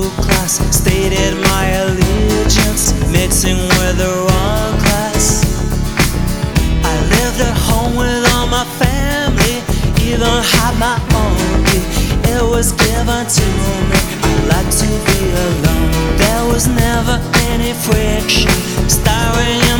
class, stated my allegiance, mixing with the wrong class. I lived at home with all my family, even had my own key. It was given to me, I like to be alone. There was never any friction, staring in